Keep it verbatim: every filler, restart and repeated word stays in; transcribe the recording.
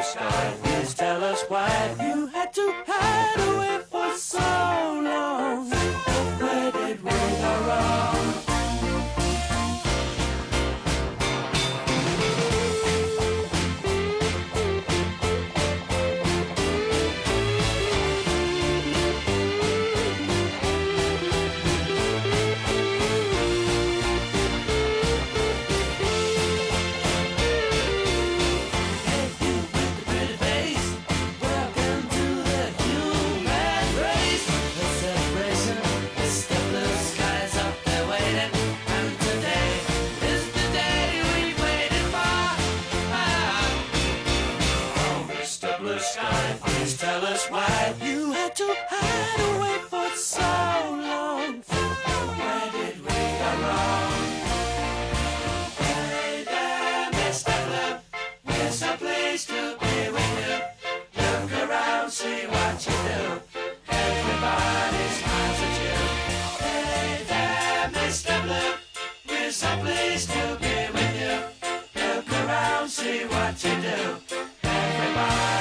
blue sky. Please tell us why you had to hide away for so long. Where did we go wrong? Blue sky, please tell us why you had to hide away for so long. Where did we go wrong? Hey there, Mister Blue, we're so pleased to be with you. Look around, see what you do. Everybody smiles at you. Hey there, Mister Blue, we're so pleased to be with you. Look around, see what you do. Everybody